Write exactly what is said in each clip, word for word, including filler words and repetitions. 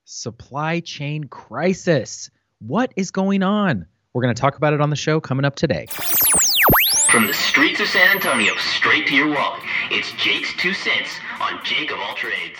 Supply chain crisis. What is going on? We're going to talk about it on the show coming up today. From the streets of San Antonio straight to your wallet, it's Jake's Two Cents on Jake of All Trades.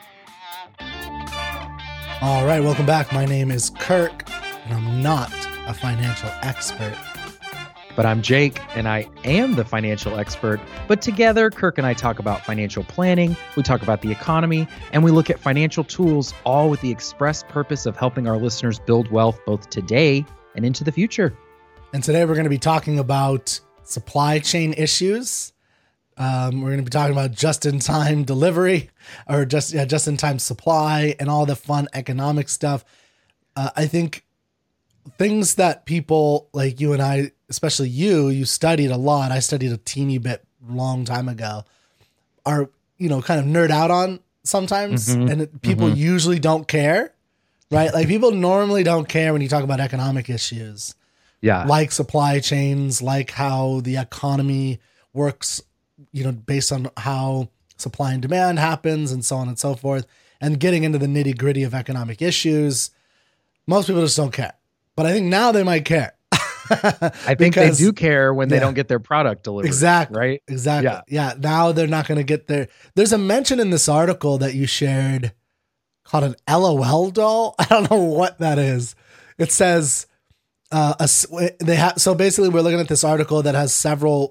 All right, welcome back. My name is Kirk, and I'm not a financial expert. But I'm Jake, and I am the financial expert. But together, Kirk and I talk about financial planning, we talk about the economy, and we look at financial tools, all with the express purpose of helping our listeners build wealth both today and into the future. And today we're going to be talking about supply chain issues. Um, we're going to be talking about just-in-time delivery or just yeah, just-in-time supply and all the fun economic stuff. Uh, I think things that people like you and I, especially you, you studied a lot. I studied a teeny bit long time ago, are, you know, kind of nerd out on sometimes. Mm-hmm. And it, people mm-hmm. usually don't care, right? Like people normally don't care when you talk about economic issues. Yeah. Like supply chains, like how the economy works, you know, based on how supply and demand happens and so on and so forth. And getting into the nitty gritty of economic issues, most people just don't care. But I think now they might care. I think because, they do care when they yeah, don't get their product delivered. Exactly. Right? Exactly. Yeah. yeah. Now they're not going to get their. There's a mention in this article that you shared called an L O L doll. I don't know what that is. It says, uh, a, they have. So basically, we're looking at this article that has several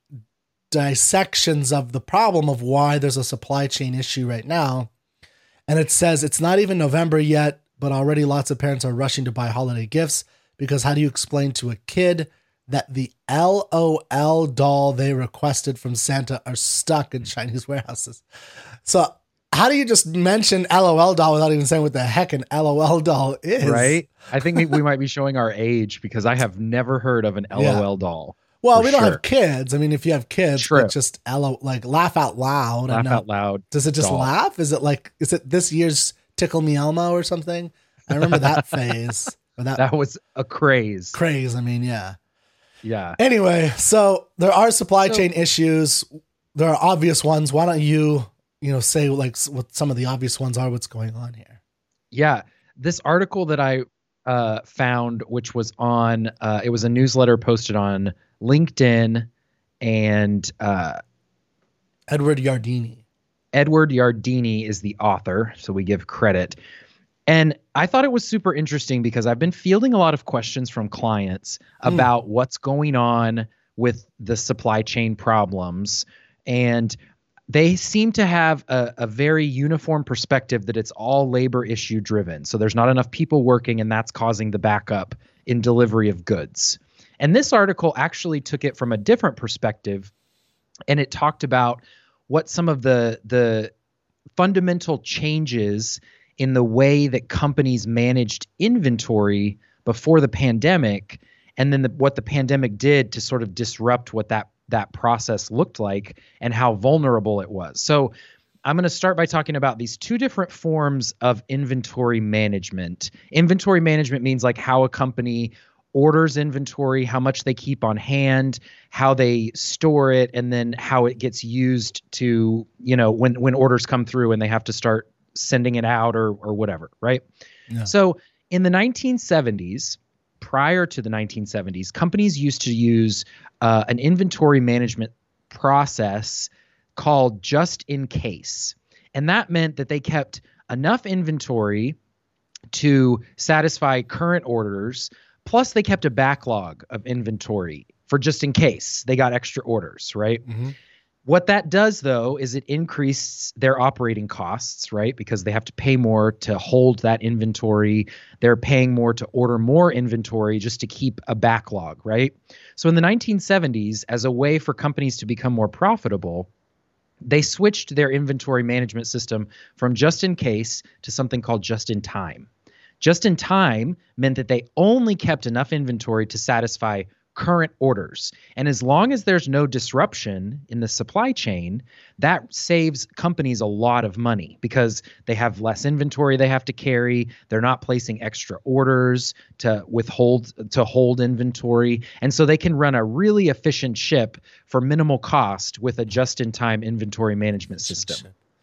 dissections of the problem of why there's a supply chain issue right now. And it says it's not even November yet, but already lots of parents are rushing to buy holiday gifts. Because how do you explain to a kid that the L O L doll they requested from Santa are stuck in Chinese warehouses? So how do you just mention L O L doll without even saying what the heck an L O L doll is? Right. I think we might be showing our age because I have never heard of an L O L yeah. doll. Well, we don't sure. have kids. I mean, if you have kids, True. it's just L O, like laugh out loud. Laugh out loud. Does it just doll. laugh? Is it like, is it this year's Tickle Me Elmo or something? I remember that phase. That, that was a craze. Craze. I mean, yeah. Yeah. Anyway, so there are supply so, chain issues. There are obvious ones. Why don't you, you know, say like what some of the obvious ones are, what's going on here? Yeah. This article that I uh, found, which was on, uh, it was a newsletter posted on LinkedIn and uh, Edward Yardeni. Edward Yardeni is the author, so we give credit. And I thought it was super interesting because I've been fielding a lot of questions from clients about mm. what's going on with the supply chain problems. And they seem to have a, a very uniform perspective that it's all labor issue driven. So there's not enough people working and that's causing the backup in delivery of goods. And this article actually took it from a different perspective. And it talked about what some of the, the fundamental changes in the way that companies managed inventory before the pandemic, and then the, what the pandemic did to sort of disrupt what that that process looked like and how vulnerable it was. So I'm going to start by talking about these two different forms of inventory management. Inventory management means like how a company orders inventory, how much they keep on hand, how they store it, and then how it gets used to, you know, when when orders come through and they have to start sending it out or or whatever, right? Yeah. So in the nineteen seventies, prior to the nineteen seventies, companies used to use uh, an inventory management process called just in case. And that meant that they kept enough inventory to satisfy current orders, plus they kept a backlog of inventory for just in case they got extra orders, right? Mm-hmm. What that does, though, is it increases their operating costs, right? Because they have to pay more to hold that inventory. They're paying more to order more inventory just to keep a backlog, right? So in the nineteen seventies, as a way for companies to become more profitable, they switched their inventory management system from just in case to something called just in time. Just in time meant that they only kept enough inventory to satisfy current orders. And as long as there's no disruption in the supply chain, that saves companies a lot of money because they have less inventory they have to carry. They're not placing extra orders to withhold, to hold inventory. And so they can run a really efficient ship for minimal cost with a just-in-time inventory management system.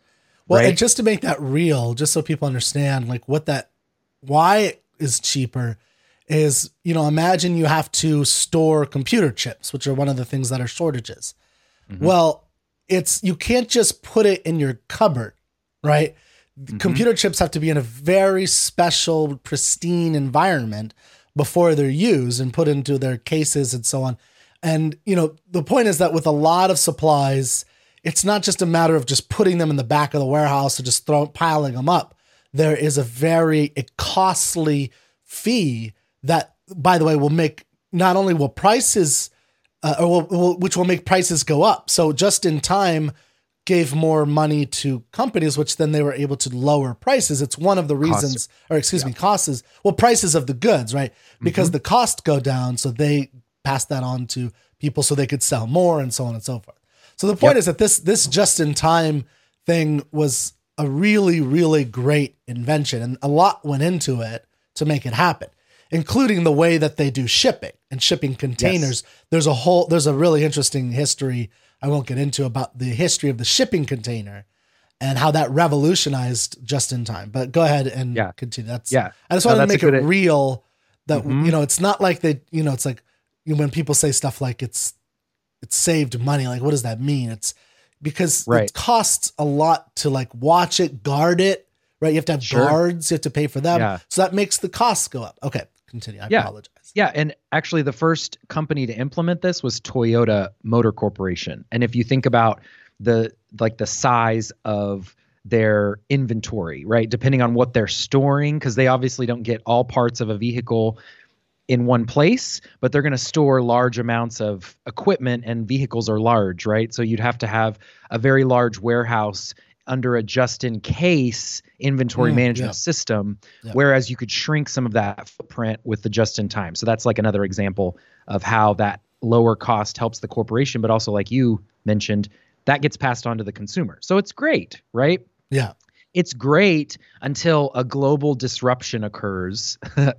Well, right? and just to make that real, just so people understand like what that, why it is cheaper is, you know, imagine you have to store computer chips, which are one of the things that are shortages. Mm-hmm. Well, it's, you can't just put it in your cupboard, right? Mm-hmm. Computer chips have to be in a very special, pristine environment before they're used and put into their cases and so on. And, you know, the point is that with a lot of supplies, it's not just a matter of just putting them in the back of the warehouse or just throw, piling them up. There is a very a costly fee that, by the way, will make, not only will prices, uh, or will, will, which will make prices go up. So just in time gave more money to companies, which then they were able to lower prices. It's one of the reasons, costs. or excuse yeah. me, costs is, well, prices of the goods, right? Because mm-hmm. the cost go down. So they pass that on to people so they could sell more and so on and so forth. So the point yep. is that this, this just in time thing was a really, really great invention, and a lot went into it to make it happen, including the way that they do shipping and shipping containers. Yes. There's a whole, there's a really interesting history I won't get into about the history of the shipping container and how that revolutionized just in time. But go ahead and yeah. continue. That's yeah. I just wanted no, to make it good, real that, mm-hmm. you know, it's not like they, you know, it's like, you know, when people say stuff like it's, it's saved money. Like, what does that mean? It's because right. it costs a lot to like watch it, guard it, right? You have to have sure. guards, you have to pay for them. Yeah. So that makes the costs go up. Okay. Continue. I yeah. apologize. Yeah. And actually the first company to implement this was Toyota Motor Corporation. And if you think about the, like the size of their inventory, right? Depending on what they're storing, because they obviously don't get all parts of a vehicle in one place, but they're going to store large amounts of equipment, and vehicles are large, right? So you'd have to have a very large warehouse under a just-in-case inventory mm, management yeah. system, yeah. whereas you could shrink some of that footprint with the just-in-time. So that's like another example of how that lower cost helps the corporation, but also, like you mentioned, that gets passed on to the consumer. So it's great, right? Yeah. It's great until a global disruption occurs,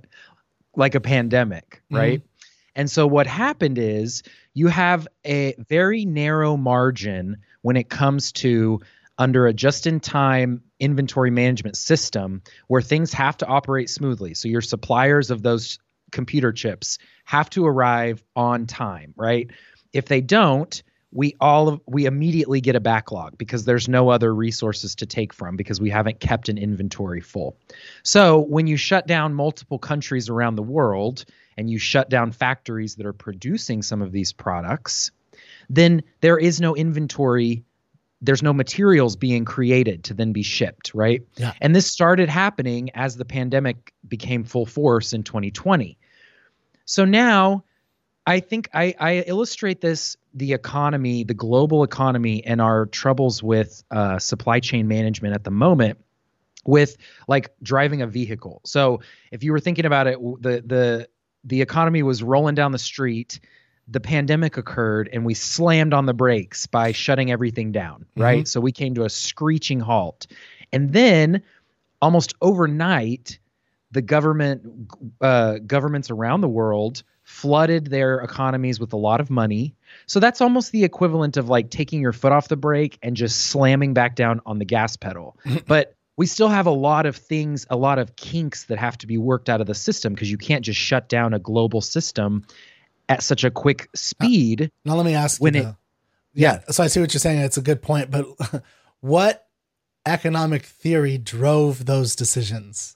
like a pandemic, right? Mm-hmm. And so what happened is you have a very narrow margin when it comes to under a just-in-time inventory management system where things have to operate smoothly. So your suppliers of those computer chips have to arrive on time, right? If they don't, we all we immediately get a backlog because there's no other resources to take from because we haven't kept an inventory full. So when you shut down multiple countries around the world and you shut down factories that are producing some of these products, then there is no inventory. There's no materials being created to then be shipped, right? Yeah. And this started happening as the pandemic became full force in twenty twenty. So now I think I, I illustrate this, the economy, the global economy, and our troubles with uh, supply chain management at the moment with like driving a vehicle. So if you were thinking about it, the the the economy was rolling down the street, the pandemic occurred, and we slammed on the brakes by shutting everything down, right? Mm-hmm. So we came to a screeching halt. And then almost overnight, the government uh, governments around the world flooded their economies with a lot of money. So that's almost the equivalent of like taking your foot off the brake and just slamming back down on the gas pedal. But we still have a lot of things, a lot of kinks that have to be worked out of the system because you can't just shut down a global system at such a quick speed. Now, now let me ask when you. It, yeah. yeah. So I see what you're saying. It's a good point. But what economic theory drove those decisions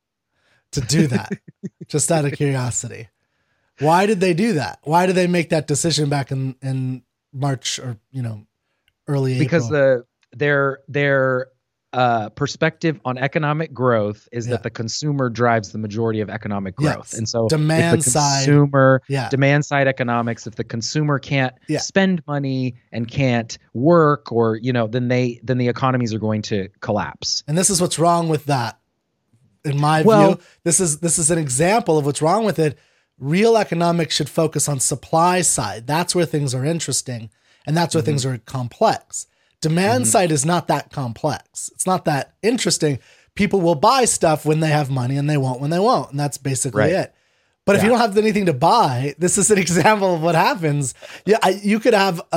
to do that? Just out of curiosity. Why did they do that? Why did they make that decision back in, in March or, you know, early April? Because the their their uh, perspective on economic growth is yeah. that the consumer drives the majority of economic growth. Yes. And so demand if the side, consumer, yeah. demand side economics, if the consumer can't yeah. spend money and can't work, or, you know, then they then the economies are going to collapse. And this is what's wrong with that. In my well, view, this is this is an example of what's wrong with it. Real economics should focus on supply side. That's where things are interesting. And that's where mm-hmm. things are complex. Demand mm-hmm. side is not that complex. It's not that interesting. People will buy stuff when they have money and they won't when they won't. And that's basically right. it. But yeah. if you don't have anything to buy, this is an example of what happens. Yeah, I, you could have a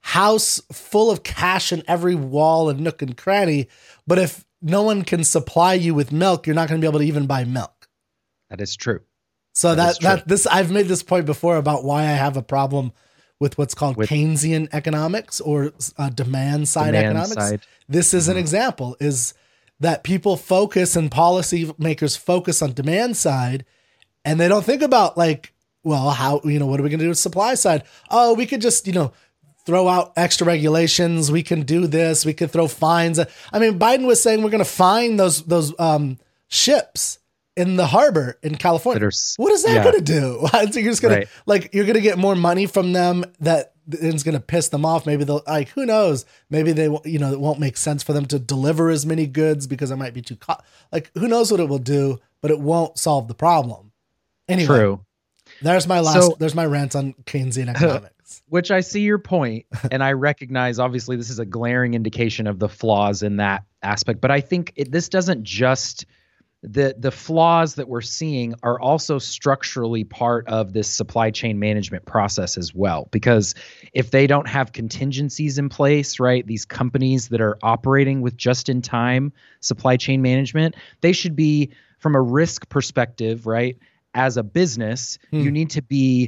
house full of cash in every wall and nook and cranny, but if no one can supply you with milk, you're not going to be able to even buy milk. That is true. So that, that, that this, I've made this point before about why I have a problem with what's called with Keynesian economics or uh, demand side demand economics. Side. This is mm-hmm. an example, is that people focus and policymakers focus on demand side, and they don't think about like, well, how, you know, what are we going to do with supply side? Oh, we could just, you know, throw out extra regulations. We can do this. We could throw fines. I mean, Biden was saying we're going to fine those, those um, ships in the harbor in California. Are, what is that yeah. going to do? So you're just going right. to like, you're going to get more money from them that is going to piss them off. Maybe they'll like, who knows? Maybe they, you know, it won't make sense for them to deliver as many goods because it might be too co- like, who knows what it will do, but it won't solve the problem. Anyway, True. There's my last, so, there's my rant on Keynesian economics. Which I see your point, and I recognize obviously this is a glaring indication of the flaws in that aspect, but I think it, this doesn't just, the the flaws that we're seeing are also structurally part of this supply chain management process as well. Because if they don't have contingencies in place, right, these companies that are operating with just-in-time supply chain management, they should be, from a risk perspective, right, as a business, hmm. you need to be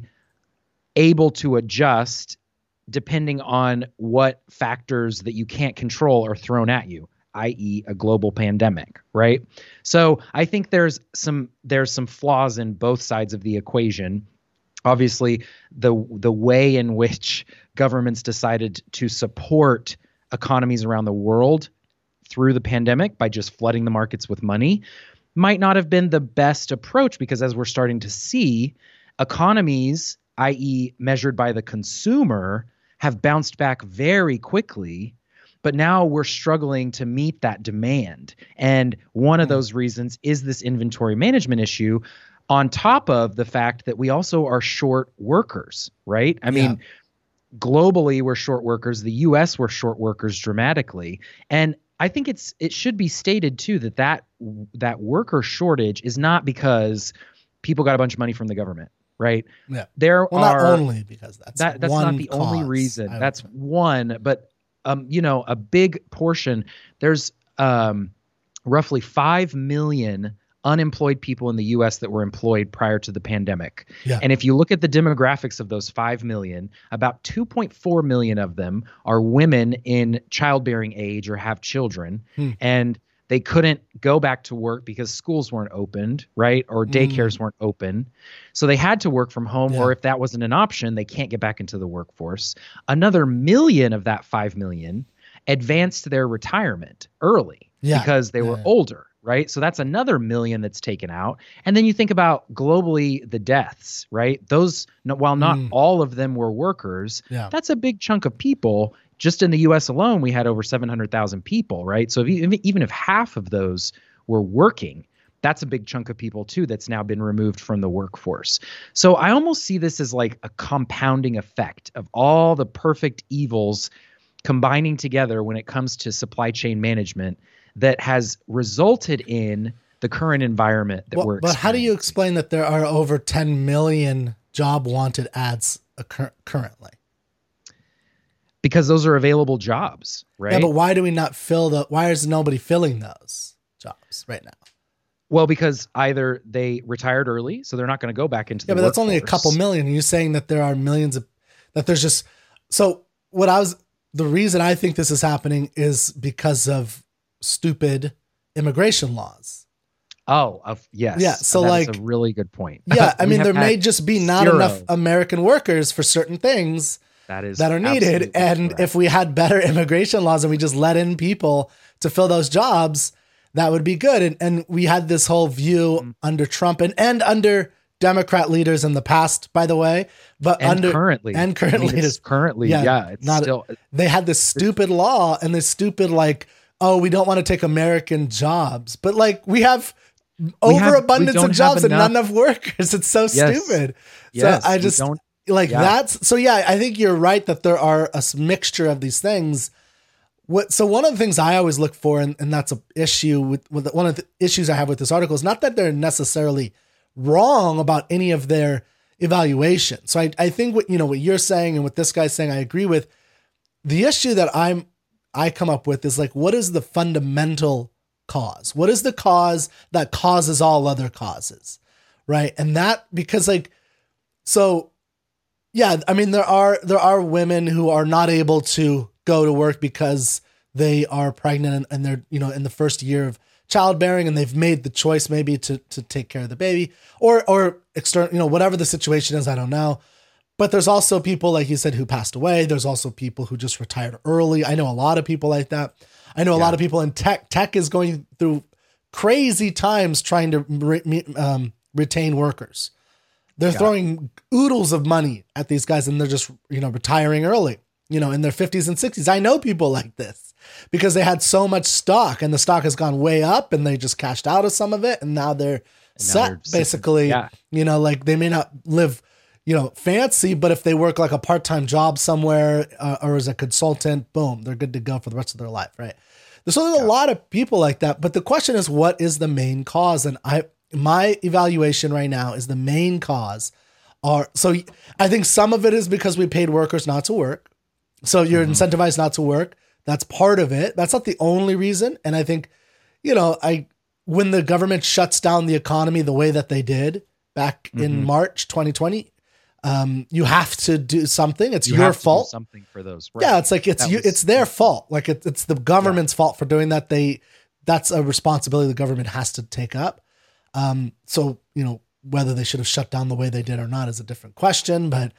able to adjust depending on what factors that you can't control are thrown at you, that is a global pandemic, right? So I think there's some there's some flaws in both sides of the equation. Obviously, the the way in which governments decided to support economies around the world through the pandemic by just flooding the markets with money might not have been the best approach, because as we're starting to see, economies, that is measured by the consumer, have bounced back very quickly. But now we're struggling to meet that demand. And one of those reasons is this inventory management issue, on top of the fact that we also are short workers, right? I mean, yeah. globally, we're short workers. The U S, we're short workers dramatically. And I think it's it should be stated, too, that that, that worker shortage is not because people got a bunch of money from the government. Right. Yeah. There well, are not only because that's that, that's one not the cause, only reason. That's one. But Um, you know, a big portion, there's um, roughly five million unemployed people in the U S that were employed prior to the pandemic. Yeah. And if you look at the demographics of those five million, about two point four million of them are women in childbearing age or have children. Hmm. And they couldn't go back to work because schools weren't opened, right? Or daycares mm. weren't open. So they had to work from home, yeah. or if that wasn't an option, they can't get back into the workforce. Another million of that five million advanced their retirement early yeah. because they yeah. were older, right? So that's another million that's taken out. And then you think about globally the deaths, right? Those, while not mm. all of them were workers, yeah. that's a big chunk of people. Just in the U S alone, we had over seven hundred thousand people, right? So if you, even if half of those were working, that's a big chunk of people too that's now been removed from the workforce. So I almost see this as like a compounding effect of all the perfect evils combining together when it comes to supply chain management that has resulted in the current environment that well, we're experiencing. But how do you explain that there are over ten million job wanted ads occur- currently? Because those are available jobs, right? Yeah, but why do we not fill the, why is nobody filling those jobs right now? Well, because either they retired early, so they're not going to go back into the Yeah, but workforce. that's only a couple million. You're saying that there are millions of, that there's just, so what I was, the reason I think this is happening is because of stupid immigration laws. Oh, uh, yes. Yeah, so that like. That's a really good point. Yeah, I mean, there may just be not zero. enough American workers for certain things. That is that are needed. And correct. If we had better immigration laws and we just let in people to fill those jobs, that would be good. And, and we had this whole view mm-hmm. under Trump and, and under Democrat leaders in the past, by the way, but and under currently and current I mean, leaders currently. Yeah. yeah it's not, still, they had this stupid law and this stupid, like, oh, we don't want to take American jobs, but like we have overabundance of jobs and not enough workers. It's so yes. stupid. Yes. So I just, Like yeah. that's so yeah, I think you're right that there are a mixture of these things. What so one of the things I always look for, and, and that's an issue with, with one of the issues I have with this article is not that they're necessarily wrong about any of their evaluation. So I, I think what you know what you're saying and what this guy's saying, I agree with. the issue that I'm, I come up with is like, what is the fundamental cause? What is the cause that causes all other causes? Right. And that, because like, so yeah, I mean, there are, there are women who are not able to go to work because they are pregnant and, and they're, you know, in the first year of childbearing and they've made the choice maybe to, to take care of the baby or, or external, you know, whatever the situation is, I don't know. But there's also people, like you said, who passed away. There's also people who just retired early. I know a lot of people like that. I know a yeah. lot of people in tech. Tech is going through crazy times trying to re, um, retain workers. They're yeah. throwing oodles of money at these guys and they're just, you know, retiring early, you know, in their fifties and sixties. I know people like this because they had so much stock and the stock has gone way up and they just cashed out of some of it. And now they're and set now they're basically, yeah. you know, like they may not live, you know, fancy, but if they work like a part-time job somewhere uh, or as a consultant, boom, they're good to go for the rest of their life. Right. So there's a yeah. lot of people like that, but the question is, what is the main cause? And I, my evaluation right now is the main cause are, so I think some of it is because we paid workers not to work. So you're mm-hmm. incentivized not to work. That's part of it. That's not the only reason. And I think, you know, I, when the government shuts down the economy the way that they did back mm-hmm. in March twenty twenty, Um, you have to do something. It's you your fault. Something for those. Right. Yeah. It's like, it's, you, was, it's their fault. Like it, it's the government's yeah. fault for doing that. They, that's a responsibility the government has to take up. Um, so, you know, whether they should have shut down the way they did or not is a different question, but,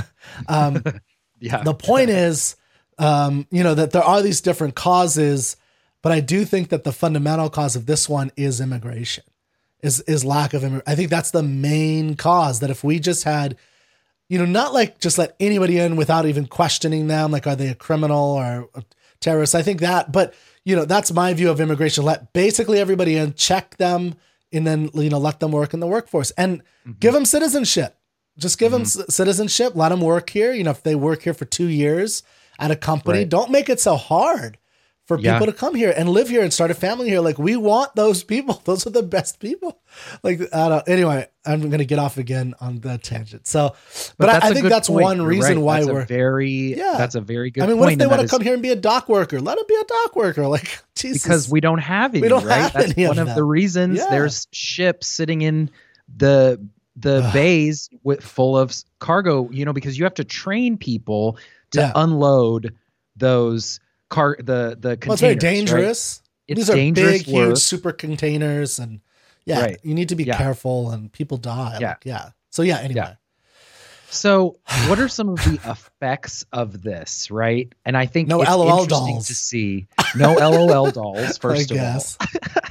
um, yeah, the point is, um, you know, that there are these different causes, but I do think that the fundamental cause of this one is immigration is, is lack of immigration. I think that's the main cause, that if we just had, you know, not like just let anybody in without even questioning them. Like, are they a criminal or a terrorist? I think that, but you know, that's my view of immigration. Let basically everybody in, check them, and then, you know, let them work in the workforce and mm-hmm. give them citizenship. Just give mm-hmm. them c- citizenship. Let them work here. You know, if they work here for two years at a company, right. don't make it so hard for yeah. people to come here and live here and start a family here. Like, we want those people. Those are the best people. Like, I don't, anyway, I'm going to get off again on the tangent. So, but, but I, I think that's point. one You're reason right. why that's we're very, yeah, that's a very good I mean, point. What if they want to come here and be a dock worker? Let them be a dock worker. Like, Jesus. Because we don't have any, we don't right? Have that's any one of, of the reasons yeah. there's ships sitting in the, the bays with full of cargo, you know, because you have to train people to yeah. unload those car, the, the containers. Well, it's very dangerous. Right? It's These are dangerous big, work. huge super containers. And yeah, right. you need to be yeah. careful and people die. Yeah. Like, yeah. So yeah, anyway. Yeah. So what are some of the effects of this, right? And I think no it's L O L interesting dolls. to see. No L O L dolls, first I of guess.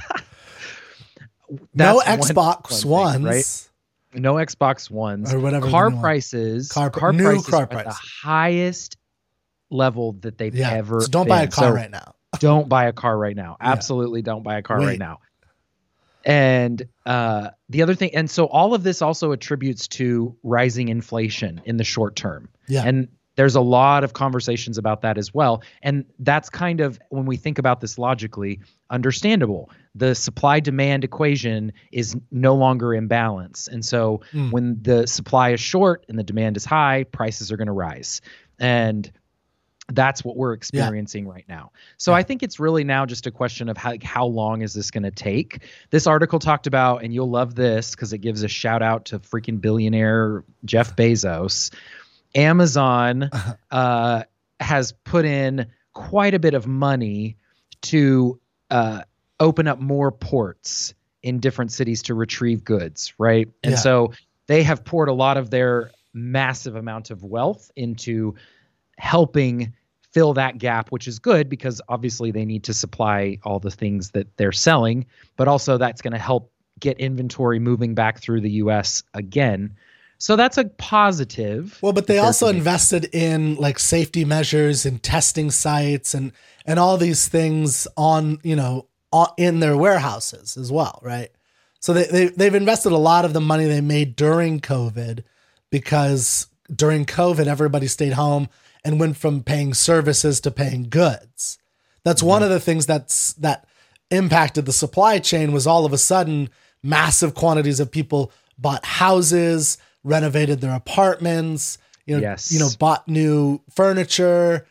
all. No Xbox one Ones. Thing, right? No Xbox Ones. Or whatever. Car prices. Car, car new prices car are prices. at the highest level that they've yeah. ever So don't been. buy a car so right now. Don't buy a car right now. Yeah. Absolutely don't buy a car Wait. right now. And uh, the other thing, and so all of this also attributes to rising inflation in the short term. Yeah. And there's a lot of conversations about that as well. And that's kind of, when we think about this logically, understandable. The supply demand equation is no longer in balance. And so mm. when the supply is short and the demand is high, prices are going to rise. And that's what we're experiencing yeah. right now. So yeah. I think it's really now just a question of how, how long is this going to take? This article talked about, and you'll love this because it gives a shout out to freaking billionaire Jeff Bezos. Amazon uh, has put in quite a bit of money to uh, open up more ports in different cities to retrieve goods, right? And yeah. so they have poured a lot of their massive amount of wealth into helping fill that gap, which is good because obviously they need to supply all the things that they're selling, but also that's going to help get inventory moving back through the U S again. So that's a positive. Well, but they also invested in like safety measures and testing sites and, and all these things on, you know, on, in their warehouses as well. Right. So they, they, they've invested a lot of the money they made during COVID because during COVID, everybody stayed home and went from paying services to paying goods. That's mm-hmm. one of the things that's that impacted the supply chain was all of a sudden massive quantities of people bought houses, renovated their apartments, you know, yes. you know, bought new furniture,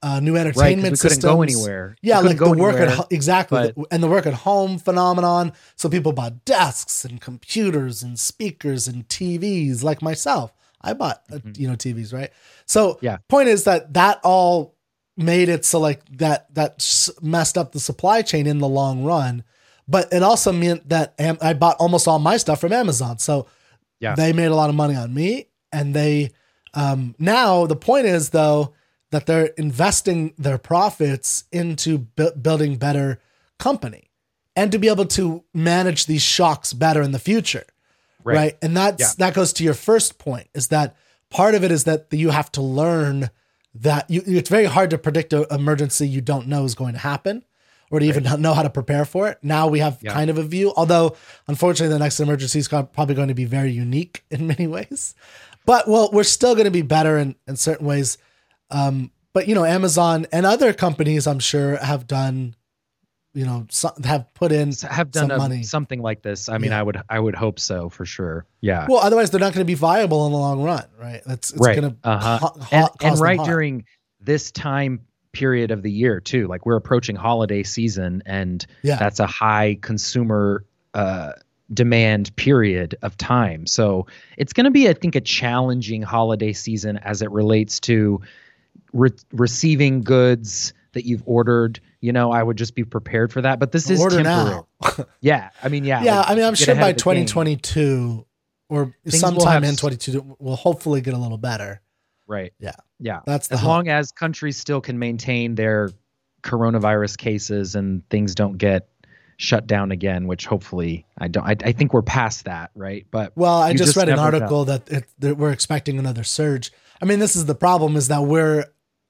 uh, new Right, 'cause entertainment we systems. couldn't go anywhere. Yeah, We like couldn't the go work at anywhere, ho- exactly, but- and the work at home phenomenon. So people bought desks and computers and speakers and T Vs. Like myself, I bought uh, Mhm. you know T Vs, right? So Yeah. point is that that all made it so like that that s- messed up the supply chain in the long run, but it also meant that Am- I bought almost all my stuff from Amazon. So Yeah. they made a lot of money on me, and they um, now the point is though that they're investing their profits into bu- building better company and to be able to manage these shocks better in the future. Right. Right. And that's, Yeah. that goes to your first point, is that part of it is that you have to learn that you, it's very hard to predict an emergency you don't know is going to happen, or to even know how to prepare for it. Now we have Yeah. kind of a view, although unfortunately the next emergency is probably going to be very unique in many ways, but well, we're still going to be better in, in certain ways. Um, but you know, Amazon and other companies, I'm sure, have done, you know, so, have put in have done some a, money. something like this. I mean, Yeah. I would I would hope so for sure. Yeah. Well, otherwise they're not going to be viable in the long run, right? That's it's right. going to uh-huh. ha- and, ha- and cause them right harm. during this time period of the year too. Like we're approaching holiday season, and Yeah. that's a high consumer uh, demand period of time. So it's going to be, I think, a challenging holiday season as it relates to re- receiving goods that you've ordered. You know, I would just be prepared for that. But this is Order temporary. now. Yeah, I mean, yeah, Yeah, like, I mean, I'm get sure ahead by of the game. twenty twenty-two or Things will sometime have in s- twenty-two, we'll hopefully get a little better. Right. Yeah. Yeah. That's the As hope. long as countries still can maintain their coronavirus cases and things don't get shut down again, which hopefully I don't. I, I think we're past that, right? But Well, I you just, read an never know. article that, it, that we're expecting another surge. I mean, this is the problem, is that we're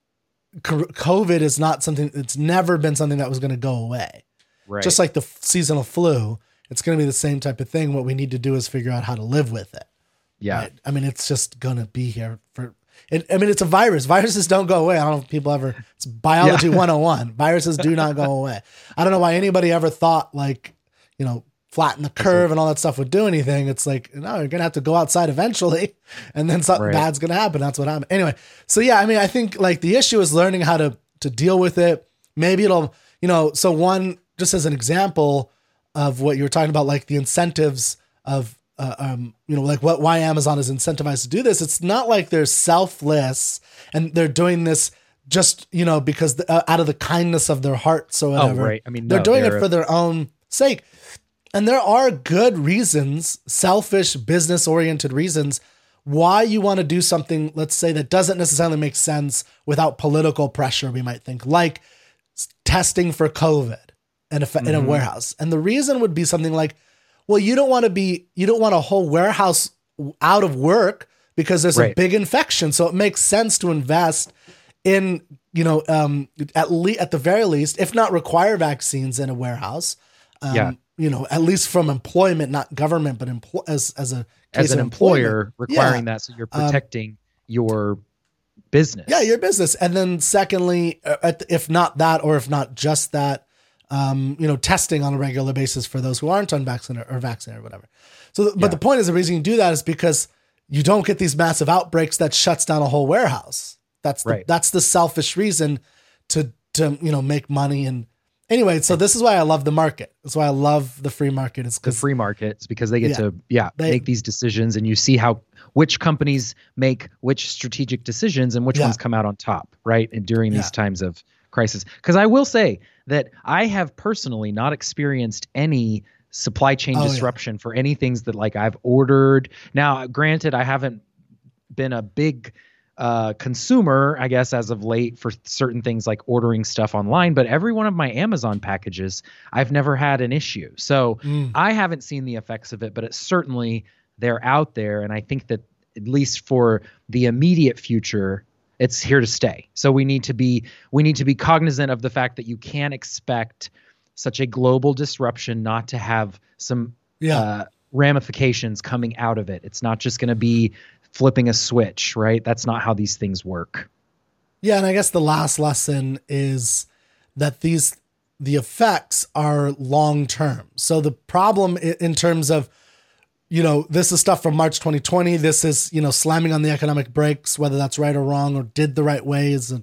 co- COVID is not something, it's never been something that was going to go away. Right. Just like the f- seasonal flu, it's going to be the same type of thing. What we need to do is figure out how to live with it. yeah. Right? I mean, it's just going to be here for, it, I mean, it's a virus. Viruses don't go away. I don't know if people ever, it's biology one oh one. Viruses do not go away. I don't know why anybody ever thought like, you know, flatten the curve and all that stuff would do anything. It's like, no, you're going to have to go outside eventually, and then something Right. bad's going to happen. That's what happened. Anyway. So yeah, I mean, I think like the issue is learning how to, to deal with it. Maybe it'll, you know, so one, just as an example of what you were talking about, like the incentives of, uh, um, you know, like what, why Amazon is incentivized to do this. It's not like they're selfless and they're doing this just, you know, because the, uh, out of the kindness of their hearts or whatever. Oh, right. I mean, they're no, doing they're- it for their own sake. And there are good reasons, selfish, business oriented reasons why you want to do something, let's say, that doesn't necessarily make sense without political pressure, we might think, like s- testing for COVID in a, in a Mhm. warehouse. And the reason would be something like, well, you don't want to be, you don't want a whole warehouse out of work because there's a Right. big infection. So it makes sense to invest in, you know, um, at least, at the very least, if not require vaccines in a warehouse. Um, Yeah. You know, at least from employment, not government, but empl- as, as a, case As an of employer employment. requiring Yeah. that, so you're Um, protecting your business. Yeah, your business. And then secondly, uh, at the- if not that, or if not just that, um, you know, testing on a regular basis for those who aren't unvaccinated or vaccinated or whatever. So, th- but Yeah. the point is, the reason you do that is because you don't get these massive outbreaks that shuts down a whole warehouse. That's the, Right. that's the selfish reason to, to, you know, make money. And anyway, so this is why I love the market. That's why I love the free market. It's the because free markets, because they get Yeah. to yeah They- make these decisions, and you see how which companies make which strategic decisions and which Yeah. ones come out on top, right? And during these Yeah. times of crisis, because I will say that I have personally not experienced any supply chain Oh, yeah. disruption for any things that like I've ordered. Now, granted, I haven't been a big uh, consumer, I guess, as of late for certain things like ordering stuff online, but every one of my Amazon packages, I've never had an issue. So Mm. I haven't seen the effects of it, but it's certainly they're out there. And I think that at least for the immediate future, it's here to stay. So we need to be, we need to be cognizant of the fact that you can't expect such a global disruption not to have some Yeah. uh, ramifications coming out of it. It's not just going to be flipping a switch, right? That's not how these things work. Yeah, and I guess the last lesson is that these the effects are long term. So the problem i- in terms of, you know, this is stuff from March twenty twenty. This is, you know, slamming on the economic brakes, whether that's right or wrong or did the right ways and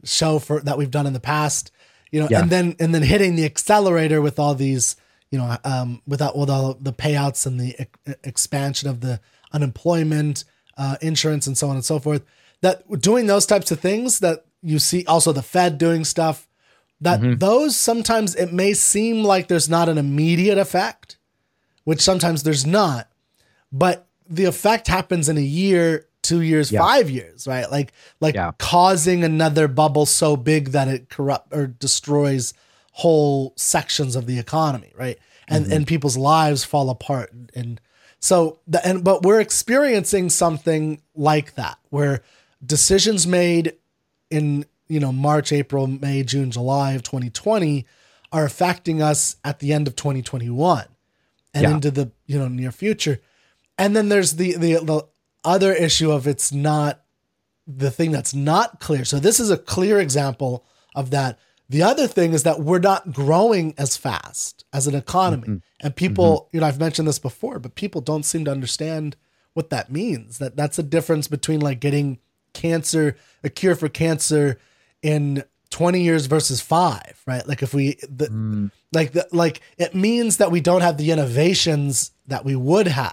show for that we've done in the past, you know, Yeah. and then and then hitting the accelerator with all these, you know, um, without with all the payouts and the e- expansion of the unemployment uh, insurance and so on and so forth. That doing those types of things that you see, also the Fed doing stuff, that Mhm. those sometimes it may seem like there's not an immediate effect, which sometimes there's not, but the effect happens in a year, two years, Yeah. five years, right? Like, like Yeah. causing another bubble so big that it corrupt or destroys whole sections of the economy, right? And Mhm. and people's lives fall apart. And so, the, and but we're experiencing something like that, where decisions made in, you know, March, April, May, June, July of twenty twenty are affecting us at the end of twenty twenty-one and Yeah. into the, you know, near future. And then there's the, the, the other issue of it's not the thing that's not clear. So this is a clear example of that. The other thing is that we're not growing as fast as an economy. Mhm. And people, you know, I've mentioned this before, but people don't seem to understand what that means. That that's a difference between like getting cancer, a cure for cancer in twenty years versus five, right? Like if we, the, Mm. like the, like it means that we don't have the innovations that we would have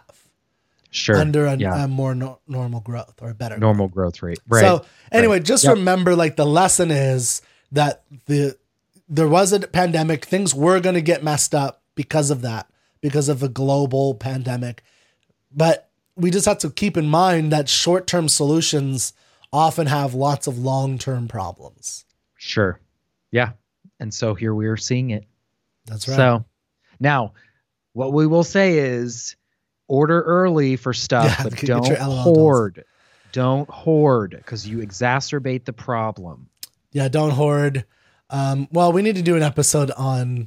Sure. under a, yeah. a more no, normal growth or a better normal growth rate. Right. So anyway, just Yep. remember, like the lesson is that the there was a pandemic. Things were going to get messed up because of that, because of a global pandemic. But we just have to keep in mind that short-term solutions often have lots of long-term problems. Sure. Yeah. And so here we are seeing it. That's right. So now what we will say is order early for stuff, Yeah, but get- get your don't L O L dolls. hoard. Don't hoard because you exacerbate the problem. Yeah, don't hoard. Um, well, we need to do an episode on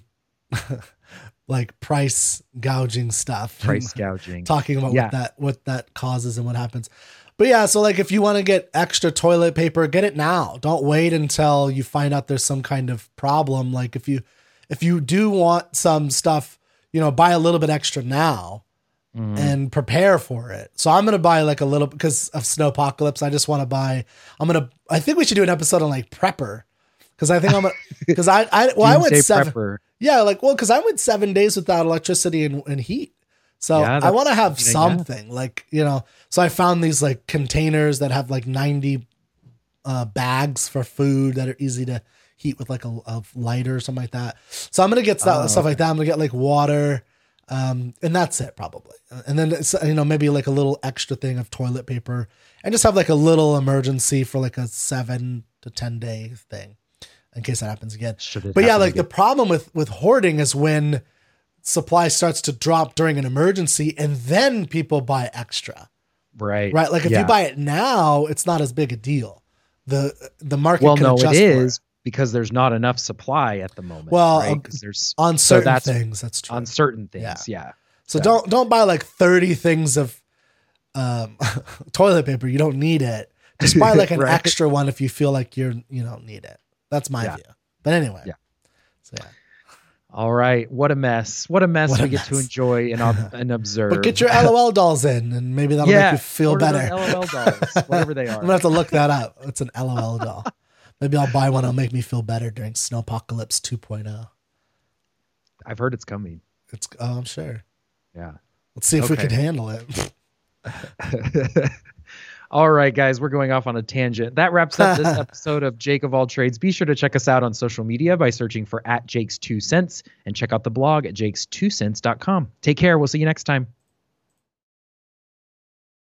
like price gouging stuff. Price gouging. Talking about Yeah. what that what that causes and what happens. But yeah, so like if you want to get extra toilet paper, get it now. Don't wait until you find out there's some kind of problem. Like if you if you do want some stuff, you know, buy a little bit extra now Mhm. and prepare for it. So I'm gonna buy like a little because of Snowpocalypse. I just want to buy. I'm gonna. I think we should do an episode on like prepper because I think I'm gonna because I I well I went Doomsday seven. prepper. Yeah, like well because I went seven days without electricity and, and heat. So Yeah, I that's want to have something, yeah. something like, you know, so I found these like containers that have like ninety uh, bags for food that are easy to heat with like a, a lighter or something like that. So I'm going to get stuff, Oh, stuff okay. like that. I'm going to get like water. Um, and that's it probably. And then, it's, you know, maybe like a little extra thing of toilet paper and just have like a little emergency for like a seven to ten day thing in case that happens again. Should it But yeah, happen like the again. problem with, with hoarding is when supply starts to drop during an emergency and then people buy extra, Right. right? Like if Yeah. you buy it now, it's not as big a deal. The, the market Well, can no, adjust it for is because there's not enough supply at the moment. Well, right? um, 'Cause there's on so certain that's things. That's true. on certain things. Yeah. Yeah. So So- don't don't buy like thirty things of um, toilet paper. You don't need it. Just buy like an Right. extra one if you feel like you're you don't need it. That's my Yeah. view. But anyway. Yeah. So yeah. All right. What a mess. What a mess What a we get to mess. enjoy and, ob- and observe. But get your L O L dolls in, and maybe that'll yeah, make you feel order better. those L O L dolls, whatever they I'm are. gonna have to look that up. It's an L O L doll. Maybe I'll buy one. It'll make me feel better during Snowpocalypse two point oh. I've heard it's coming. It's oh, I'm sure. Yeah. Let's see if we Okay. can handle it. All right, guys, we're going off on a tangent. That wraps up this episode of Jake of All Trades. Be sure to check us out on social media by searching for at Jake's Two Cents and check out the blog at jakes two cents dot com. Take care. We'll see you next time.